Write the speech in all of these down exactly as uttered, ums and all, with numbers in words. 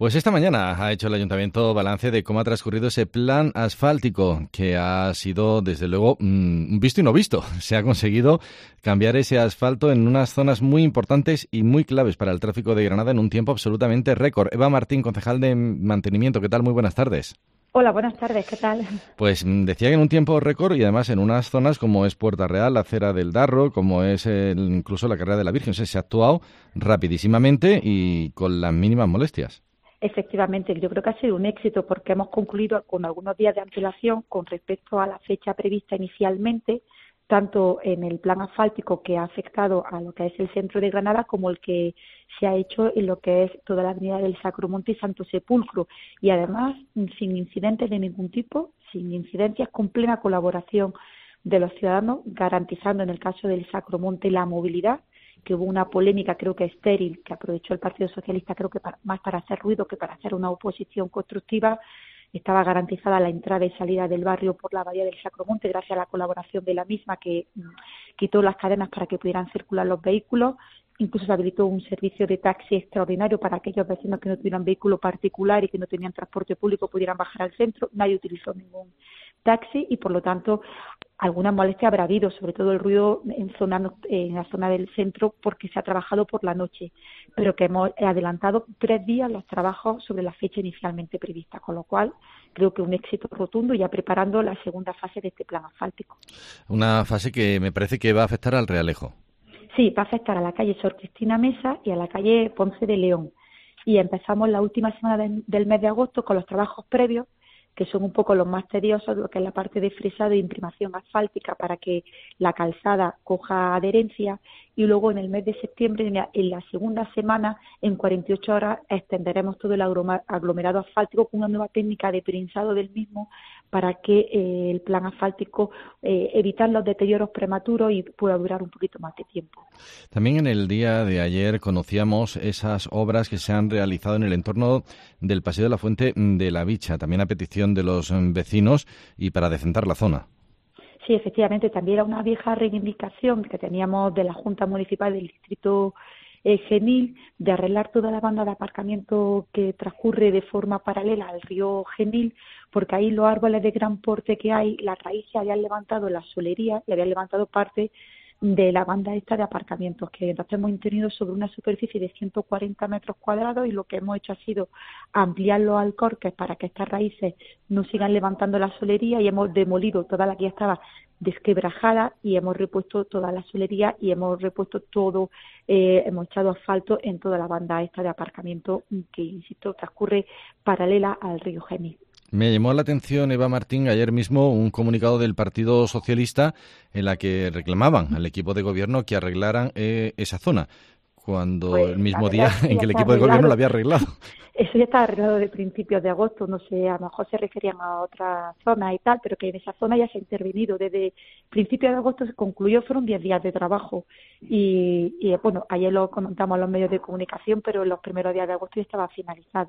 Pues esta mañana ha hecho el Ayuntamiento balance de cómo ha transcurrido ese plan asfáltico, que ha sido, desde luego, un visto y no visto. Se ha conseguido cambiar ese asfalto en unas zonas muy importantes y muy claves para el tráfico de Granada en un tiempo absolutamente récord. Eva Martín, concejal de Mantenimiento, ¿qué tal? Muy buenas tardes. Hola, buenas tardes, ¿qué tal? Pues decía que en un tiempo récord y además en unas zonas como es Puerta Real, la Acera del Darro, como es el, incluso la Carrera de la Virgen. O sea, se ha actuado rapidísimamente y con las mínimas molestias. Efectivamente, yo creo que ha sido un éxito porque hemos concluido con algunos días de antelación con respecto a la fecha prevista inicialmente, tanto en el plan asfáltico que ha afectado a lo que es el centro de Granada como el que se ha hecho en lo que es toda la avenida del Sacromonte y Santo Sepulcro. Y además, sin incidentes de ningún tipo, sin incidencias, con plena colaboración de los ciudadanos, garantizando en el caso del Sacromonte la movilidad, que hubo una polémica, creo que estéril, que aprovechó el Partido Socialista, creo que para, más para hacer ruido que para hacer una oposición constructiva. Estaba garantizada la entrada y salida del barrio por la bahía del Sacromonte gracias a la colaboración de la misma, que mm, quitó las cadenas para que pudieran circular los vehículos. Incluso se habilitó un servicio de taxi extraordinario para aquellos vecinos que no tuvieran vehículo particular y que no tenían transporte público pudieran bajar al centro. Nadie utilizó ningún taxi y, por lo tanto, alguna molestia habrá habido, sobre todo el ruido en, zona, en la zona del centro, porque se ha trabajado por la noche, pero que hemos adelantado tres días los trabajos sobre la fecha inicialmente prevista, con lo cual creo que un éxito rotundo, ya preparando la segunda fase de este plan asfáltico. Una fase que me parece que va a afectar al Realejo. Sí, va a afectar a la calle Sor Cristina Mesa y a la calle Ponce de León. Y empezamos la última semana de, del mes de agosto con los trabajos previos, que son un poco los más tediosos, lo que es la parte de fresado e imprimación asfáltica para que la calzada coja adherencia, y luego en el mes de septiembre, en la segunda semana, en cuarenta y ocho horas, extenderemos todo el aglomerado asfáltico con una nueva técnica de prensado del mismo para que eh, el plan asfáltico eh, evitar los deterioros prematuros y pueda durar un poquito más de tiempo. También en el día de ayer conocíamos esas obras que se han realizado en el entorno del Paseo de la Fuente de la Bicha, también a petición de los vecinos y para decentar la zona. Sí, efectivamente, también era una vieja reivindicación que teníamos de la Junta Municipal del Distrito eh, Genil, de arreglar toda la banda de aparcamiento que transcurre de forma paralela al río Genil, porque ahí los árboles de gran porte que hay, las raíces habían levantado la solería y habían levantado parte de la banda esta de aparcamientos, que entonces hemos tenido sobre una superficie de ciento cuarenta metros cuadrados, y lo que hemos hecho ha sido ampliar los alcorques para que estas raíces no sigan levantando la solería, y hemos demolido toda la que ya estaba desquebrajada y hemos repuesto toda la solería y hemos repuesto todo, eh, hemos echado asfalto en toda la banda esta de aparcamiento que, insisto, transcurre paralela al río Genil. Me llamó la atención, Eva Martín, ayer mismo un comunicado del Partido Socialista en la que reclamaban al equipo de gobierno que arreglaran eh, esa zona, cuando pues, el mismo día en que el equipo de gobierno lo había arreglado. Eso ya está arreglado de principios de agosto, no sé, a lo mejor se referían a otra zona y tal, pero que en esa zona ya se ha intervenido. Desde principios de agosto se concluyó, fueron diez días de trabajo y, y bueno, ayer lo comentamos en los medios de comunicación, pero en los primeros días de agosto ya estaba finalizado.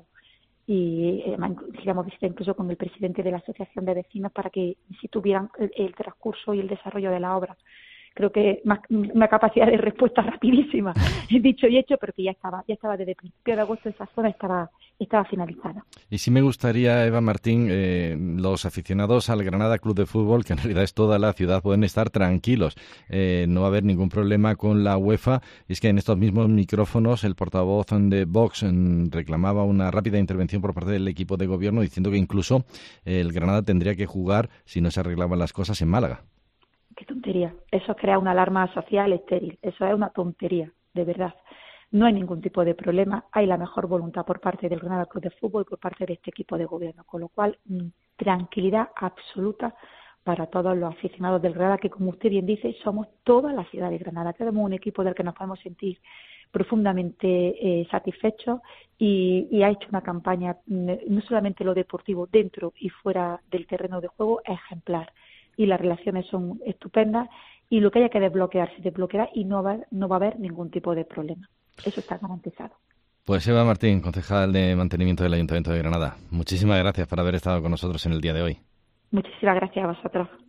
Y eh, hemos visitado incluso con el presidente de la Asociación de Vecinos para que si tuvieran el, el transcurso y el desarrollo de la obra. Creo que más, una capacidad de respuesta rapidísima, dicho y hecho, pero que ya estaba, ya estaba desde el principio de agosto, esa zona estaba, estaba finalizada. Y sí me gustaría, Eva Martín, eh, los aficionados al Granada Club de Fútbol, que en realidad es toda la ciudad, pueden estar tranquilos. Eh, no va a haber ningún problema con la UEFA. Y es que en estos mismos micrófonos el portavoz de Vox en, reclamaba una rápida intervención por parte del equipo de gobierno, diciendo que incluso eh, el Granada tendría que jugar, si no se arreglaban las cosas, en Málaga. Qué tontería. Eso crea una alarma social estéril. Eso es una tontería, de verdad. No hay ningún tipo de problema. Hay la mejor voluntad por parte del Granada Club de Fútbol y por parte de este equipo de gobierno. Con lo cual, tranquilidad absoluta para todos los aficionados del Granada, que, como usted bien dice, somos toda la ciudad de Granada. Tenemos un equipo del que nos podemos sentir profundamente eh, satisfechos y, y ha hecho una campaña, no solamente lo deportivo, dentro y fuera del terreno de juego, ejemplar. Y las relaciones son estupendas y lo que haya que desbloquear se desbloqueará y no va, no va a haber ningún tipo de problema. Eso está garantizado. Pues Eva Martín, concejal de Mantenimiento del Ayuntamiento de Granada, muchísimas gracias por haber estado con nosotros en el día de hoy. Muchísimas gracias a vosotros.